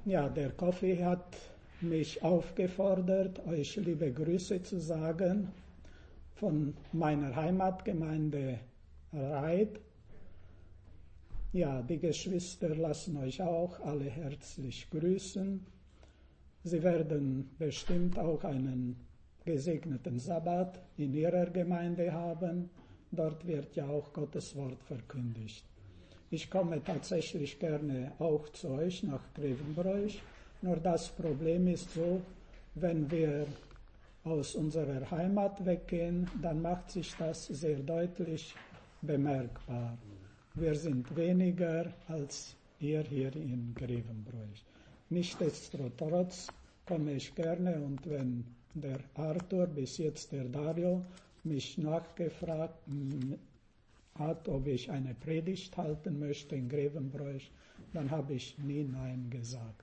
Ja, der Kofi hat mich aufgefordert, euch liebe Grüße zu sagen von meiner Heimatgemeinde Reit. Ja, die Geschwister lassen euch auch alle herzlich grüßen. Sie werden bestimmt auch einen gesegneten Sabbat in ihrer Gemeinde haben. Dort wird ja auch Gottes Wort verkündigt. Ich komme tatsächlich gerne auch zu euch nach Grevenbroich. Nur das Problem ist so, wenn wir aus unserer Heimat weggehen, dann macht sich das sehr deutlich bemerkbar. Wir sind weniger als ihr hier in Grevenbroich. Nichtsdestotrotz komme ich gerne, und wenn der Arthur, bis jetzt der Dario, mich nachgefragt hat, ob ich eine Predigt halten möchte in Grevenbroich, dann habe ich nie Nein gesagt.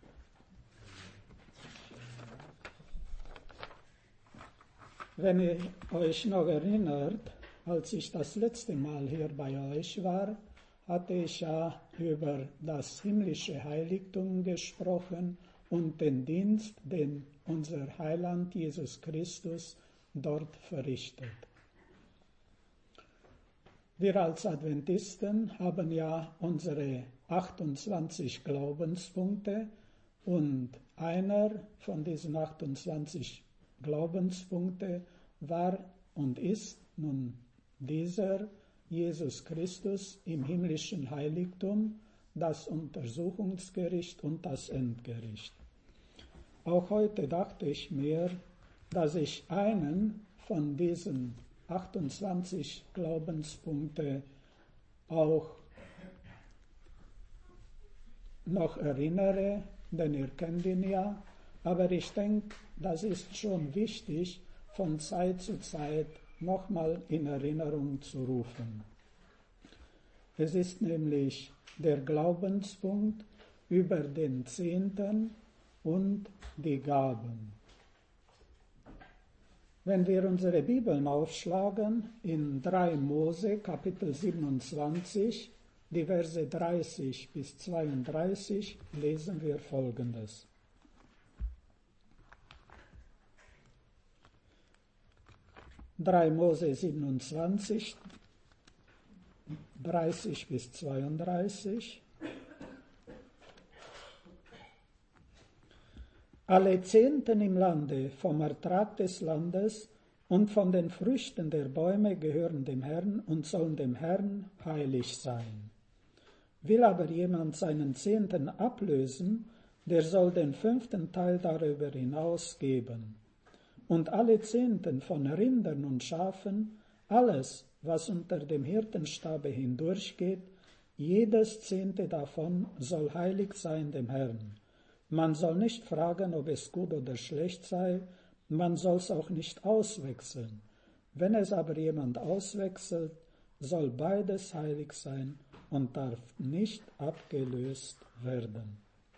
Wenn ihr euch noch erinnert, als ich das letzte Mal hier bei euch war, hatte ich ja über das himmlische Heiligtum gesprochen und den Dienst, den unser Heiland Jesus Christus dort verrichtet. Wir als Adventisten haben ja unsere 28 Glaubenspunkte, und einer von diesen 28 Glaubenspunkte war und ist nun dieser: Jesus Christus im himmlischen Heiligtum, das Untersuchungsgericht und das Endgericht. Auch heute dachte ich mir, dass ich einen von diesen 28 Glaubenspunkte auch noch erinnere, denn ihr kennt ihn ja, aber ich denke, das ist schon wichtig, von Zeit zu Zeit nochmal in Erinnerung zu rufen. Es ist nämlich der Glaubenspunkt über den Zehnten und die Gaben. Wenn wir unsere Bibeln aufschlagen, in 3 Mose, Kapitel 27, die Verse 30 bis 32, lesen wir Folgendes. 3 Mose 27, 30 bis 32. Alle Zehnten im Lande vom Ertrag des Landes und von den Früchten der Bäume gehören dem Herrn und sollen dem Herrn heilig sein. Will aber jemand seinen Zehnten ablösen, der soll den 5. Teil darüber hinaus geben. Und alle Zehnten von Rindern und Schafen, alles, was unter dem Hirtenstabe hindurchgeht, jedes 10. davon soll heilig sein dem Herrn. Man soll nicht fragen, ob es gut oder schlecht sei, man soll es auch nicht auswechseln. Wenn es aber jemand auswechselt, soll beides heilig sein und darf nicht abgelöst werden.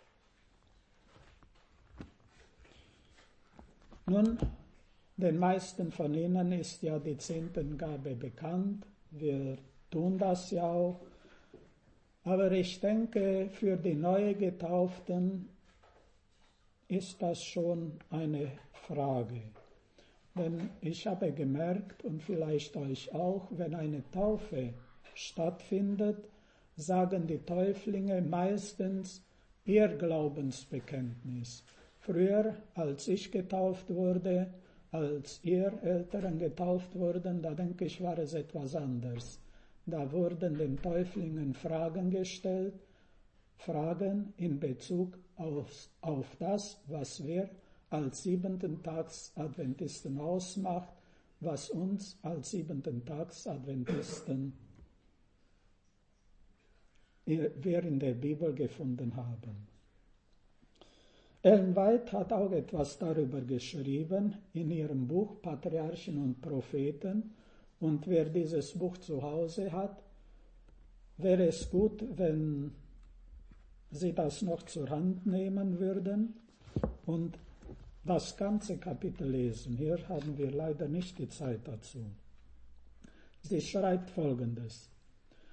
Nun, den meisten von Ihnen ist ja die Zehntengabe bekannt, wir tun das ja auch, aber ich denke, für die neu Getauften ist das schon eine Frage. Denn ich habe gemerkt, und vielleicht euch auch, wenn eine Taufe stattfindet, sagen die Täuflinge meistens ihr Glaubensbekenntnis. Früher, als ich getauft wurde, als ihr Älteren getauft wurden, da denke ich, war es etwas anders. Da wurden den Täuflingen Fragen gestellt, Fragen in Bezug auf das, was wir als 7-Tags-Adventisten ausmacht, was uns als 7-Tags-Adventisten wir in der Bibel gefunden haben. Ellen White hat auch etwas darüber geschrieben in ihrem Buch Patriarchen und Propheten, und wer dieses Buch zu Hause hat, wäre es gut, wenn Sie das noch zur Hand nehmen würden und das ganze Kapitel lesen. Hier haben wir leider nicht die Zeit dazu. Sie schreibt Folgendes: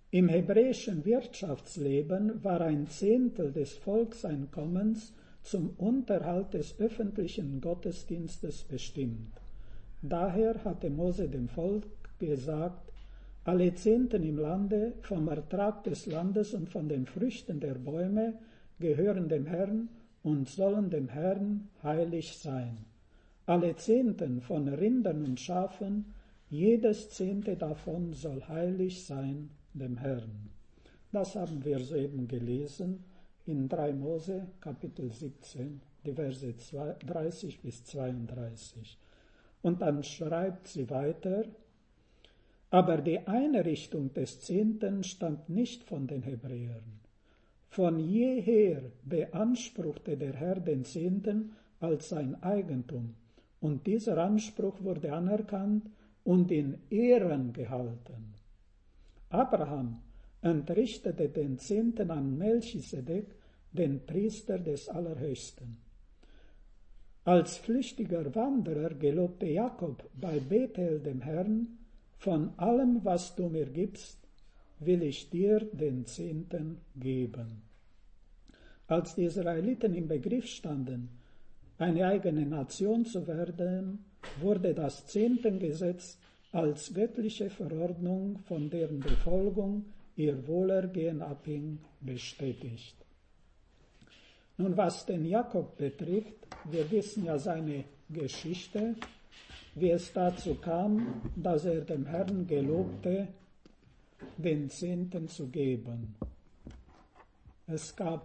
Im hebräischen Wirtschaftsleben war ein Zehntel des Volkseinkommens zum Unterhalt des öffentlichen Gottesdienstes bestimmt. Daher hatte Mose dem Volk gesagt, alle Zehnten im Lande, vom Ertrag des Landes und von den Früchten der Bäume gehören dem Herrn und sollen dem Herrn heilig sein. Alle Zehnten von Rindern und Schafen, jedes Zehnte davon soll heilig sein dem Herrn. Das haben wir soeben gelesen in 3 Mose, Kapitel 17, die Verse 30 bis 32. Und dann schreibt sie weiter, aber die Einrichtung des Zehnten stammt nicht von den Hebräern. Von jeher beanspruchte der Herr den Zehnten als sein Eigentum, und dieser Anspruch wurde anerkannt und in Ehren gehalten. Abraham entrichtete den Zehnten an Melchisedek, den Priester des Allerhöchsten. Als flüchtiger Wanderer gelobte Jakob bei Bethel dem Herrn, von allem, was du mir gibst, will ich dir den Zehnten geben. Als die Israeliten im Begriff standen, eine eigene Nation zu werden, wurde das Zehntengesetz als göttliche Verordnung, von deren Befolgung ihr Wohlergehen abhing, bestätigt. Nun, was den Jakob betrifft, wir wissen ja seine Geschichte, wie es dazu kam, dass er dem Herrn gelobte, den Zehnten zu geben. Es gab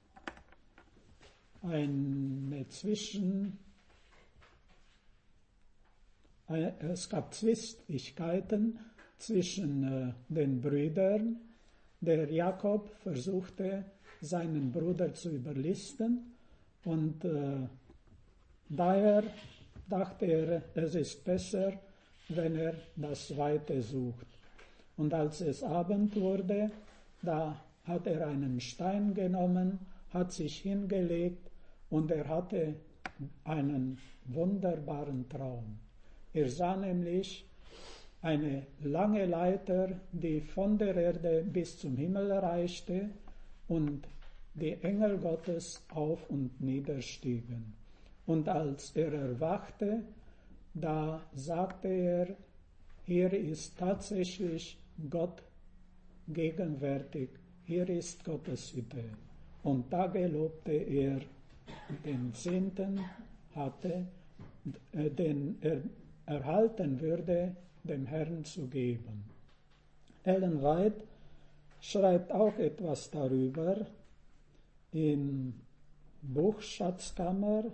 Zwistigkeiten zwischen den Brüdern. Der Jakob versuchte, seinen Bruder zu überlisten und daher dachte er, es ist besser, wenn er das Weite sucht. Und als es Abend wurde, da hat er einen Stein genommen, hat sich hingelegt und er hatte einen wunderbaren Traum. Er sah nämlich eine lange Leiter, die von der Erde bis zum Himmel reichte und die Engel Gottes auf und niederstiegen. Und als er erwachte, da sagte er, hier ist tatsächlich Gott gegenwärtig, hier ist Gottes Hütte. Und da gelobte er, den Zehnten hatte, den er erhalten würde, dem Herrn zu geben. Ellen White schreibt auch etwas darüber im Buch Schatzkammer,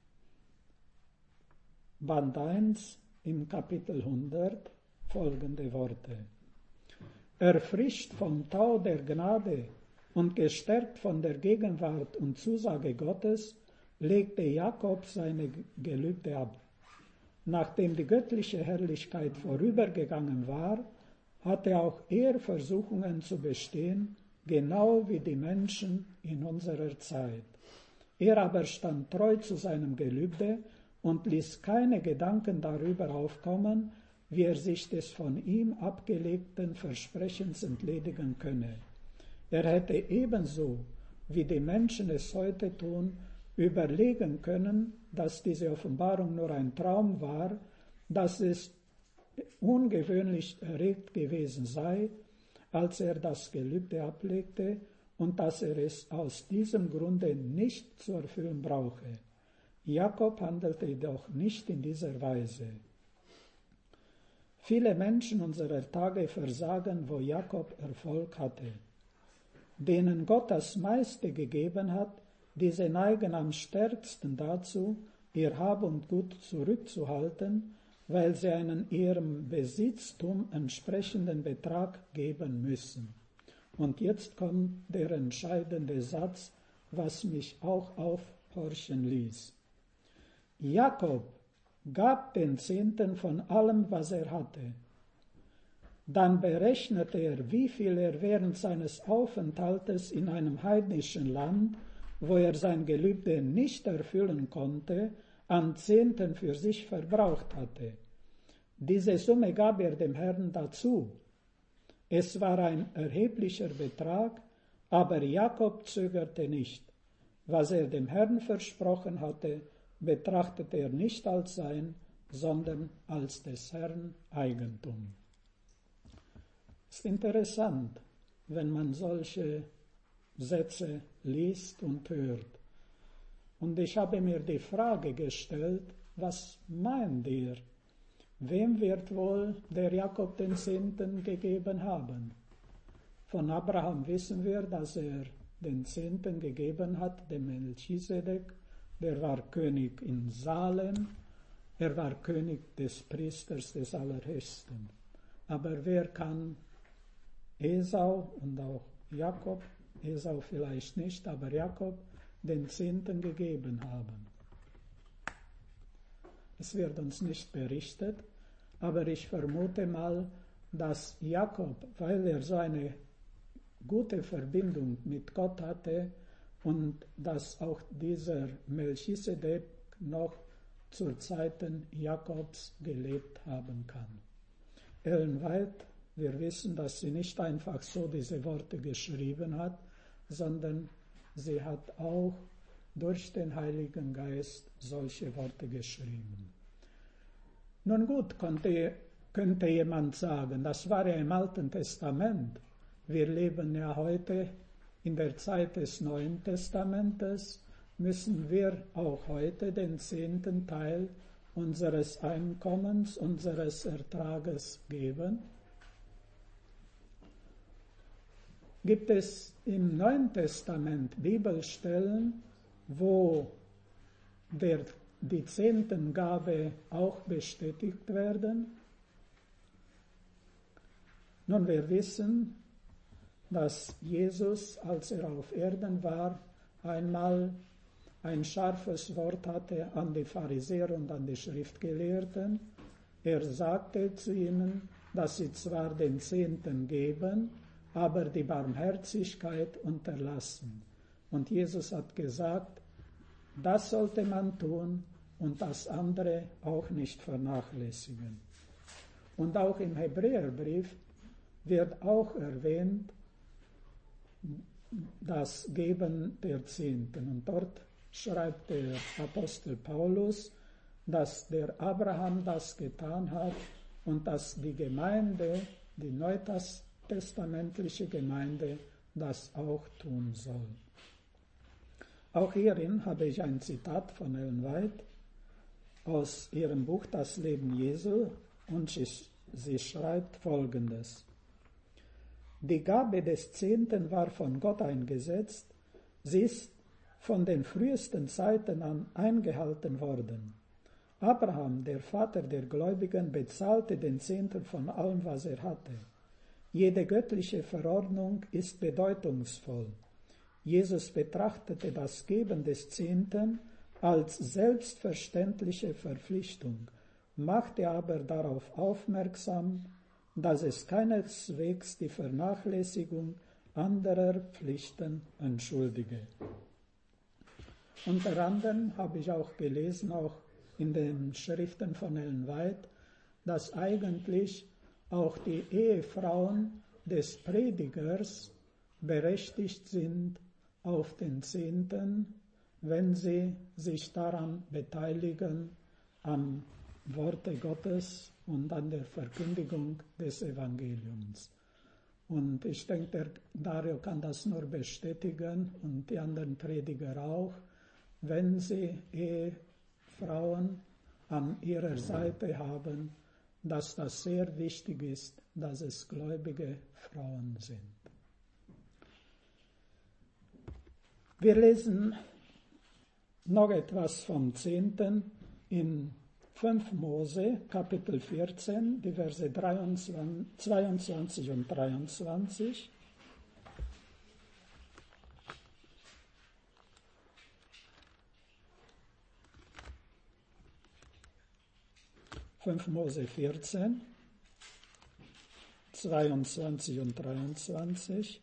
Band 1, im Kapitel 100, folgende Worte. Erfrischt vom Tau der Gnade und gestärkt von der Gegenwart und Zusage Gottes, legte Jakob seine Gelübde ab. Nachdem die göttliche Herrlichkeit vorübergegangen war, hatte auch er Versuchungen zu bestehen, genau wie die Menschen in unserer Zeit. Er aber stand treu zu seinem Gelübde und ließ keine Gedanken darüber aufkommen, wie er sich des von ihm abgelegten Versprechens entledigen könne. Er hätte ebenso, wie die Menschen es heute tun, überlegen können, dass diese Offenbarung nur ein Traum war, dass es ungewöhnlich erregt gewesen sei, als er das Gelübde ablegte und dass er es aus diesem Grunde nicht zu erfüllen brauche. Jakob handelte jedoch nicht in dieser Weise. Viele Menschen unserer Tage versagen, wo Jakob Erfolg hatte. Denen Gott das meiste gegeben hat, diese neigen am stärksten dazu, ihr Hab und Gut zurückzuhalten, weil sie einen ihrem Besitztum entsprechenden Betrag geben müssen. Und jetzt kommt der entscheidende Satz, was mich auch aufhorchen ließ. Jakob gab den Zehnten von allem, was er hatte. Dann berechnete er, wie viel er während seines Aufenthaltes in einem heidnischen Land, wo er sein Gelübde nicht erfüllen konnte, an Zehnten für sich verbraucht hatte. Diese Summe gab er dem Herrn dazu. Es war ein erheblicher Betrag, aber Jakob zögerte nicht. Was er dem Herrn versprochen hatte, betrachtete er nicht als sein, sondern als des Herrn Eigentum. Es ist interessant, wenn man solche Sätze liest und hört. Und ich habe mir die Frage gestellt, was meint ihr? Wem wird wohl der Jakob den Zehnten gegeben haben? Von Abraham wissen wir, dass er den Zehnten gegeben hat, dem Melchisedek. Der war König in Salem. Er war König des Priesters des Allerhöchsten. Aber wer kann Esau und auch Jakob, Esau vielleicht nicht, aber Jakob, den Zehnten gegeben haben? Es wird uns nicht berichtet, aber ich vermute mal, dass Jakob, weil er so eine gute Verbindung mit Gott hatte und dass auch dieser Melchisedek noch zu Zeiten Jakobs gelebt haben kann. Ellen White, wir wissen, dass sie nicht einfach so diese Worte geschrieben hat, sondern sie hat auch durch den Heiligen Geist solche Worte geschrieben. Nun gut, könnte jemand sagen, das war ja im Alten Testament. Wir leben ja heute in der Zeit des Neuen Testamentes, müssen wir auch heute den 10. Teil unseres Einkommens, unseres Ertrages geben. Gibt es im Neuen Testament Bibelstellen, wo die Zehntengabe auch bestätigt werden? Nun, wir wissen, dass Jesus, als er auf Erden war, einmal ein scharfes Wort hatte an die Pharisäer und an die Schriftgelehrten. Er sagte zu ihnen, dass sie zwar den Zehnten geben, aber die Barmherzigkeit unterlassen. Und Jesus hat gesagt, das sollte man tun und das andere auch nicht vernachlässigen. Und auch im Hebräerbrief wird auch erwähnt, das Geben der Zehnten. Und dort schreibt der Apostel Paulus, dass der Abraham das getan hat und dass die Gemeinde, die neutestamentliche Gemeinde, das auch tun soll. Auch hierin habe ich ein Zitat von Ellen White aus ihrem Buch Das Leben Jesu und sie schreibt Folgendes. Die Gabe des Zehnten war von Gott eingesetzt, sie ist von den frühesten Zeiten an eingehalten worden. Abraham, der Vater der Gläubigen, bezahlte den Zehnten von allem, was er hatte. Jede göttliche Verordnung ist bedeutungsvoll. Jesus betrachtete das Geben des Zehnten als selbstverständliche Verpflichtung, machte aber darauf aufmerksam, dass es keineswegs die Vernachlässigung anderer Pflichten entschuldige. Unter anderem habe ich auch gelesen, auch in den Schriften von Ellen White, dass eigentlich auch die Ehefrauen des Predigers berechtigt sind auf den Zehnten, wenn sie sich daran beteiligen, am Worte Gottes und an der Verkündigung des Evangeliums. Und ich denke, der Dario kann das nur bestätigen und die anderen Prediger auch, wenn sie Ehefrauen an ihrer Seite haben, dass das sehr wichtig ist, dass es gläubige Frauen sind. Wir lesen noch etwas vom Zehnten in 5 Mose, Kapitel 14, die Verse 22 und 23. Mose 14, 22 und 23.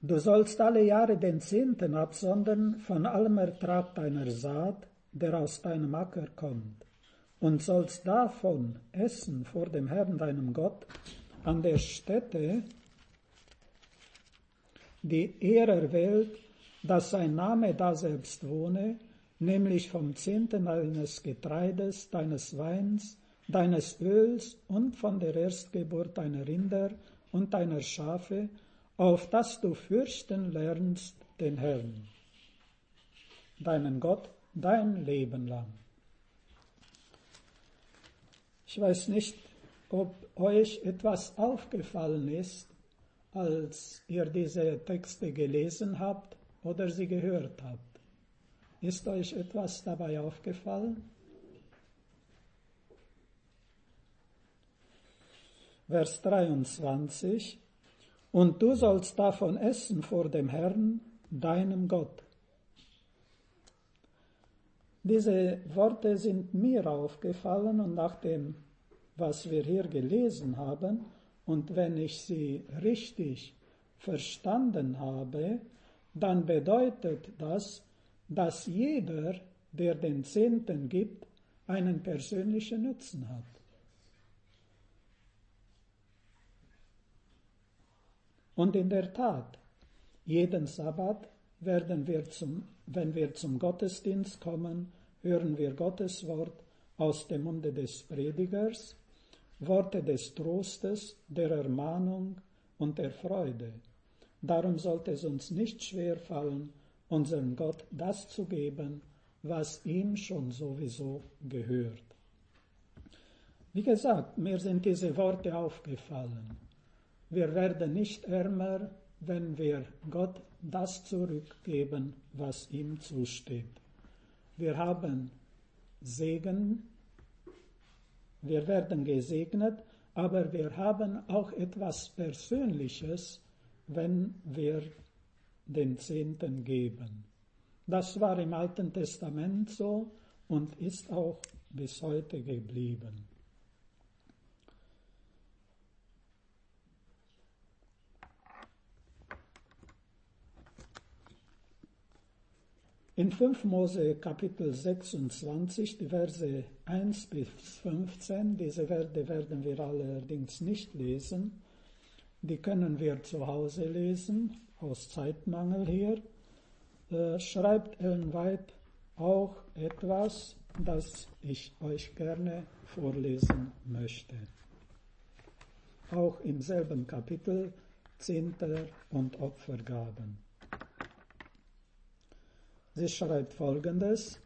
Du sollst alle Jahre den Zehnten absondern von allem Ertrag deiner Saat, der aus deinem Acker kommt, und sollst davon essen vor dem Herrn deinem Gott an der Stätte, die er erwählt, dass sein Name daselbst wohne, nämlich vom Zehnten deines Getreides, deines Weins, deines Öls und von der Erstgeburt deiner Rinder und deiner Schafe, auf dass du fürchten lernst den Herrn, deinen Gott, dein Leben lang. Ich weiß nicht, ob euch etwas aufgefallen ist, als ihr diese Texte gelesen habt oder sie gehört habt. Ist euch etwas dabei aufgefallen? Vers 23: Und du sollst davon essen vor dem Herrn, deinem Gott. Diese Worte sind mir aufgefallen und nach dem, was wir hier gelesen haben, und wenn ich sie richtig verstanden habe, dann bedeutet das, dass jeder, der den Zehnten gibt, einen persönlichen Nutzen hat. Und in der Tat, jeden Sabbat wenn wir zum Gottesdienst kommen, hören wir Gottes Wort aus dem Munde des Predigers, Worte des Trostes, der Ermahnung und der Freude. Darum sollte es uns nicht schwerfallen, unserem Gott das zu geben, was ihm schon sowieso gehört. Wie gesagt, mir sind diese Worte aufgefallen. Wir werden nicht ärmer, wenn wir Gott das zurückgeben, was ihm zusteht. Wir haben Segen, wir werden gesegnet, aber wir haben auch etwas Persönliches, wenn wir den Zehnten geben. Das war im Alten Testament so und ist auch bis heute geblieben. In 5 Mose Kapitel 26, die Verse 1 bis 15, diese Verse werden wir allerdings nicht lesen, die können wir zu Hause lesen, aus Zeitmangel hier, schreibt Ellen White auch etwas, das ich euch gerne vorlesen möchte. Auch im selben Kapitel, Zehnter und Opfergaben. Sie schreibt Folgendes: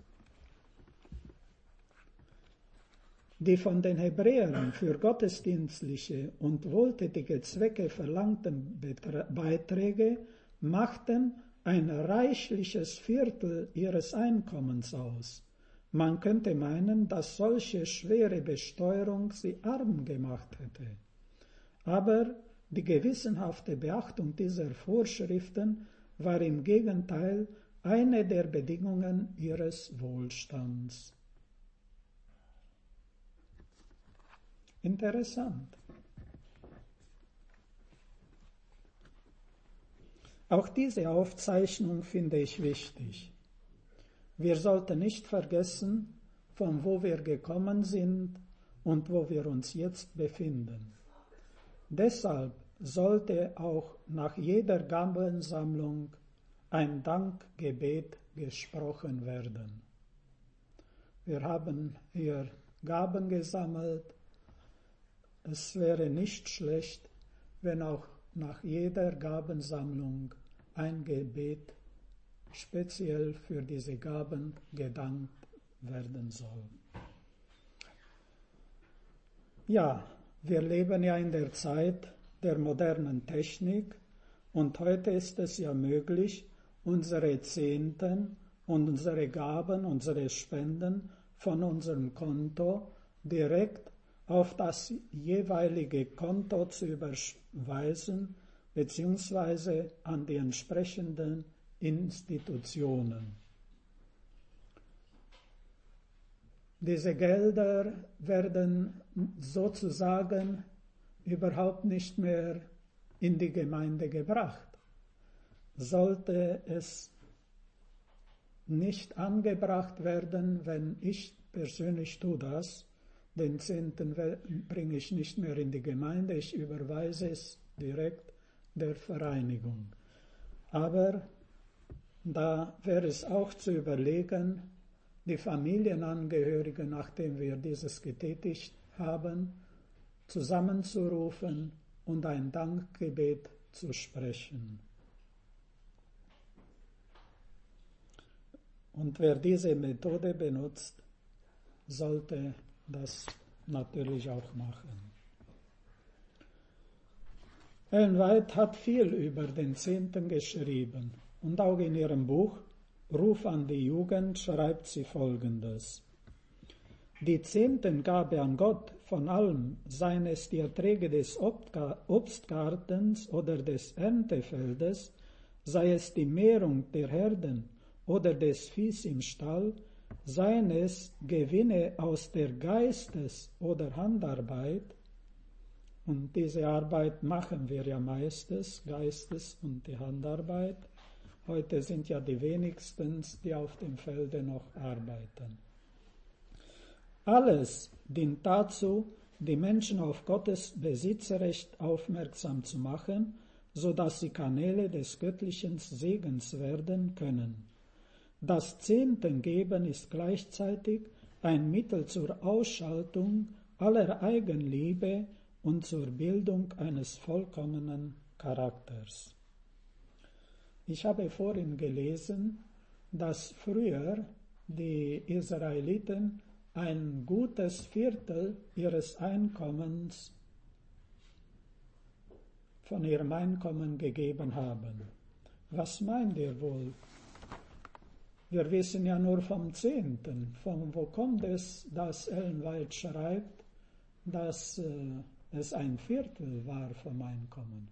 Die von den Hebräern für gottesdienstliche und wohltätige Zwecke verlangten Beiträge machten ein reichliches Viertel ihres Einkommens aus. Man könnte meinen, dass solche schwere Besteuerung sie arm gemacht hätte. Aber die gewissenhafte Beachtung dieser Vorschriften war im Gegenteil eine der Bedingungen ihres Wohlstands. Interessant. Auch diese Aufzeichnung finde ich wichtig. Wir sollten nicht vergessen, von wo wir gekommen sind und wo wir uns jetzt befinden. Deshalb sollte auch nach jeder Gabensammlung ein Dankgebet gesprochen werden. Wir haben hier Gaben gesammelt. Es wäre nicht schlecht, wenn auch nach jeder Gabensammlung ein Gebet speziell für diese Gaben gedankt werden soll. Ja, wir leben ja in der Zeit der modernen Technik und heute ist es ja möglich, unsere Zehnten und unsere Gaben, unsere Spenden von unserem Konto direkt auf das jeweilige Konto zu überweisen, beziehungsweise an die entsprechenden Institutionen. Diese Gelder werden sozusagen überhaupt nicht mehr in die Gemeinde gebracht. sollte es nicht angebracht werden, wenn ich persönlich tue das. Den Zehnten bringe ich nicht mehr in die Gemeinde, ich überweise es direkt der Vereinigung. Aber da wäre es auch zu überlegen, die Familienangehörigen, nachdem wir dieses getätigt haben, zusammenzurufen und ein Dankgebet zu sprechen. Und wer diese Methode benutzt, sollte das natürlich auch machen. Ellen White hat viel über den Zehnten geschrieben und auch in ihrem Buch Ruf an die Jugend schreibt sie Folgendes. Die Zehntengabe an Gott von allem, seien es die Erträge des Obstgartens oder des Erntefeldes, sei es die Mehrung der Herden oder des Viehs im Stall, seien es Gewinne aus der Geistes- oder Handarbeit, und diese Arbeit machen wir ja meistens, Geistes- und die Handarbeit. Heute sind ja die wenigsten, die auf dem Felde noch arbeiten. Alles dient dazu, die Menschen auf Gottes Besitzrecht aufmerksam zu machen, sodass sie Kanäle des göttlichen Segens werden können. Das Zehntengeben ist gleichzeitig ein Mittel zur Ausschaltung aller Eigenliebe und zur Bildung eines vollkommenen Charakters. Ich habe vorhin gelesen, dass früher die Israeliten ein gutes Viertel ihres Einkommens von ihrem Einkommen gegeben haben. Was meint ihr wohl? Wir wissen ja nur vom Zehnten. Von wo kommt es, dass Ellen White schreibt, dass es ein Viertel war vom Einkommen?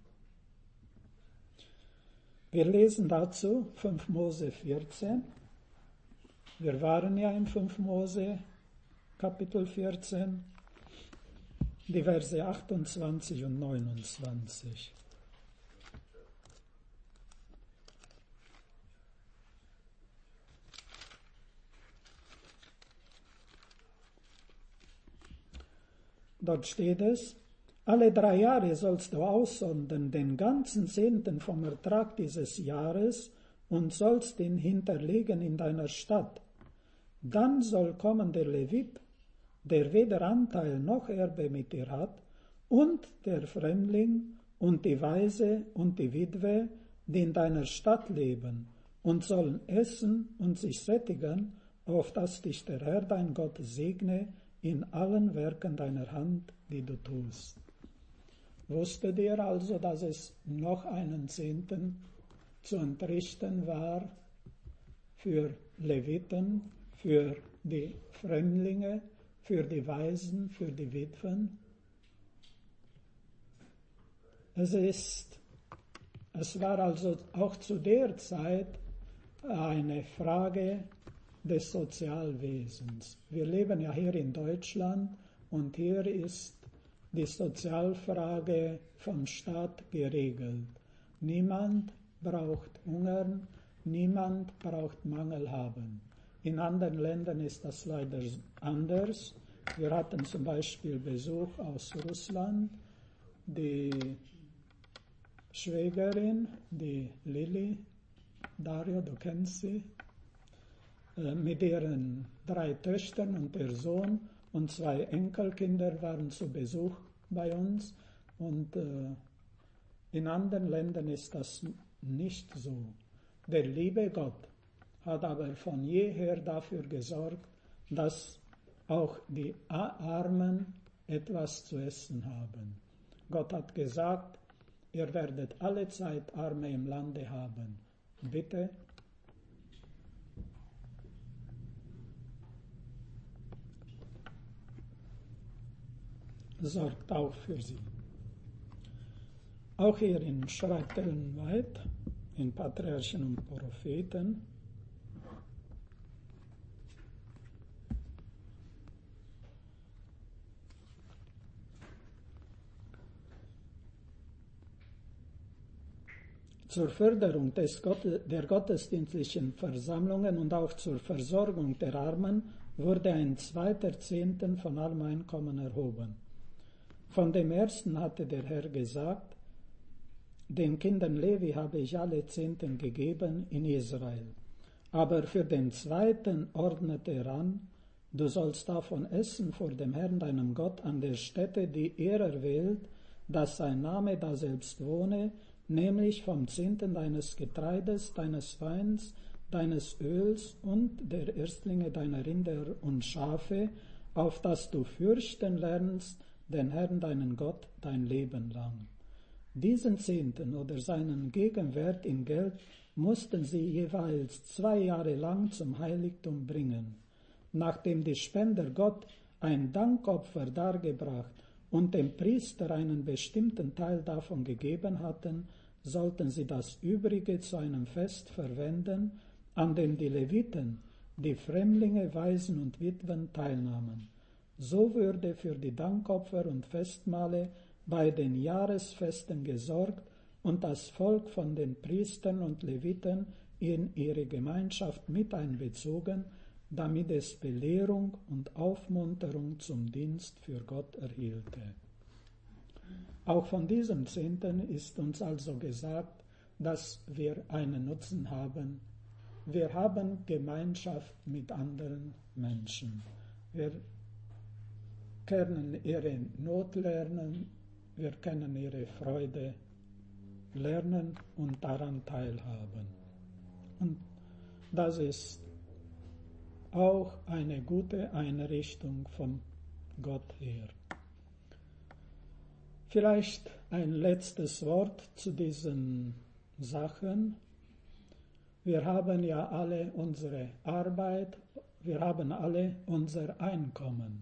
Wir lesen dazu 5 Mose 14. Wir waren ja in 5 Mose Kapitel 14, die Verse 28 und 29. Dort steht es, alle 3 Jahre sollst du aussondern den ganzen Zehnten vom Ertrag dieses Jahres und sollst ihn hinterlegen in deiner Stadt. Dann soll kommen der Levit, der weder Anteil noch Erbe mit dir hat, und der Fremdling und die Waise und die Witwe, die in deiner Stadt leben, und sollen essen und sich sättigen, auf dass dich der Herr dein Gott segne in allen Werken deiner Hand, die du tust. Wusstet ihr also, dass es noch einen Zehnten zu entrichten war für Leviten, für die Fremdlinge, für die Waisen, für die Witwen? Es war also auch zu der Zeit eine Frage des Sozialwesens. Wir leben ja hier in Deutschland und hier ist die Sozialfrage vom Staat geregelt. Niemand braucht hungern, niemand braucht Mangel haben. In anderen Ländern ist das leider anders. Wir hatten zum Beispiel Besuch aus Russland. Die Schwägerin, die Lili, Dario, du kennst sie, mit ihren 3 Töchtern und der Sohn und 2 Enkelkinder waren zu Besuch bei uns. Und in anderen Ländern ist das nicht so. Der liebe Gott hat aber von jeher dafür gesorgt, dass auch die Armen etwas zu essen haben. Gott hat gesagt, ihr werdet alle Zeit Arme im Lande haben. Bitte. Sorgt auch für sie. Auch hierin schreibt Ellen White in Patriarchen und Propheten, Zur Förderung der gottesdienstlichen Versammlungen und auch zur Versorgung der Armen wurde ein 2. Zehnten von allem Einkommen erhoben. Von dem ersten hatte der Herr gesagt, den Kindern Levi habe ich alle Zehnten gegeben in Israel. Aber für den zweiten ordnete er an, du sollst davon essen vor dem Herrn deinem Gott an der Stätte, die er erwählt, dass sein Name daselbst wohne, nämlich vom Zehnten deines Getreides, deines Weins, deines Öls und der Erstlinge deiner Rinder und Schafe, auf dass du fürchten lernst, den Herrn deinen Gott dein Leben lang. Diesen Zehnten oder seinen Gegenwert in Geld mussten sie jeweils 2 Jahre lang zum Heiligtum bringen. Nachdem die Spender Gott ein Dankopfer dargebracht und dem Priester einen bestimmten Teil davon gegeben hatten, sollten sie das Übrige zu einem Fest verwenden, an dem die Leviten, die Fremdlinge, Waisen und Witwen teilnahmen. So würde für die Dankopfer und Festmahle bei den Jahresfesten gesorgt und das Volk von den Priestern und Leviten in ihre Gemeinschaft mit einbezogen, damit es Belehrung und Aufmunterung zum Dienst für Gott erhielte. Auch von diesem Zehnten ist uns also gesagt, dass wir einen Nutzen haben. Wir haben Gemeinschaft mit anderen Menschen. Wir können ihre Not lernen, wir können ihre Freude lernen und daran teilhaben. Und das ist auch eine gute Einrichtung von Gott her. Vielleicht ein letztes Wort zu diesen Sachen. Wir haben ja alle unsere Arbeit, wir haben alle unser Einkommen.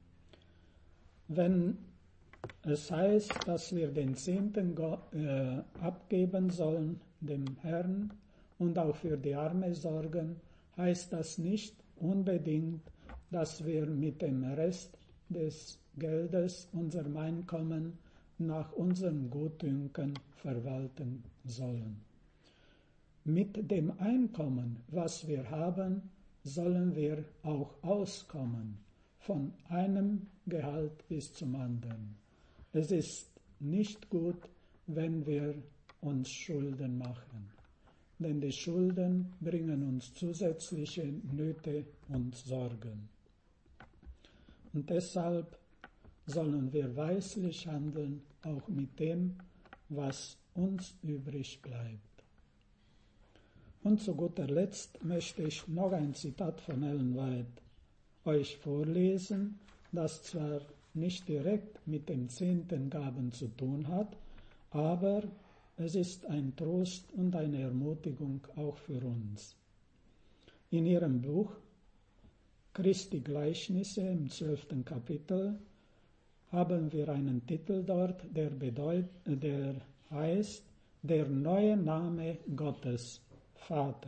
Wenn es heißt, dass wir den Zehnten abgeben sollen dem Herrn und auch für die Arme sorgen, heißt das nicht unbedingt, dass wir mit dem Rest des Geldes unserem Einkommen nach unserem Gutdünken verwalten sollen. Mit dem Einkommen, was wir haben, sollen wir auch auskommen, von einem Gehalt bis zum anderen. Es ist nicht gut, wenn wir uns Schulden machen, denn die Schulden bringen uns zusätzliche Nöte und Sorgen. Und deshalb sollen wir weislich handeln, auch mit dem, was uns übrig bleibt. Und zu guter Letzt möchte ich noch ein Zitat von Ellen White euch vorlesen, das zwar nicht direkt mit dem Zehntengaben zu tun hat, aber es ist ein Trost und eine Ermutigung auch für uns. In ihrem Buch Christi Gleichnisse im 12. Kapitel haben wir einen Titel dort, der heißt Der neue Name Gottes, Vater.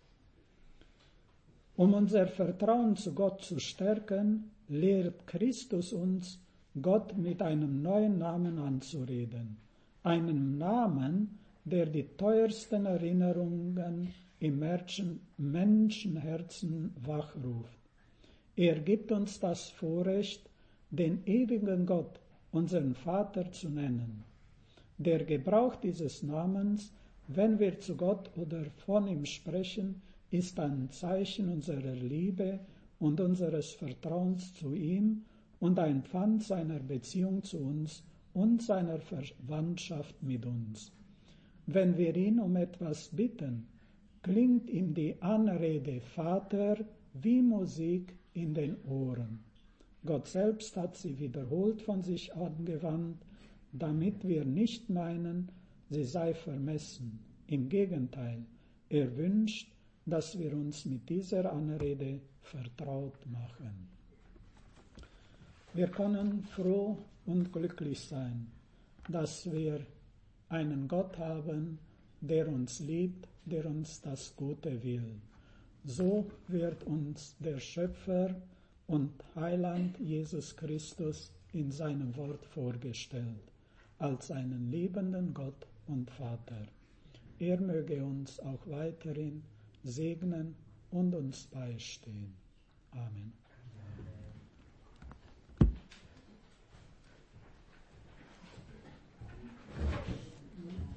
Um unser Vertrauen zu Gott zu stärken, lehrt Christus uns, Gott mit einem neuen Namen anzureden. Einem Namen, der die teuersten Erinnerungen im Menschenherzen wachruft. Er gibt uns das Vorrecht, den ewigen Gott, unseren Vater, zu nennen. Der Gebrauch dieses Namens, wenn wir zu Gott oder von ihm sprechen, ist ein Zeichen unserer Liebe und unseres Vertrauens zu ihm und ein Pfand seiner Beziehung zu uns und seiner Verwandtschaft mit uns. Wenn wir ihn um etwas bitten, klingt ihm die Anrede Vater wie Musik in den Ohren. Gott selbst hat sie wiederholt von sich angewandt, damit wir nicht meinen, sie sei vermessen. Im Gegenteil, er wünscht, dass wir uns mit dieser Anrede vertraut machen. Wir können froh und glücklich sein, dass wir einen Gott haben, der uns liebt, der uns das Gute will. So wird uns der Schöpfer und Heiland Jesus Christus in seinem Wort vorgestellt, als einen liebenden Gott und Vater. Er möge uns auch weiterhin segnen und uns beistehen. Amen.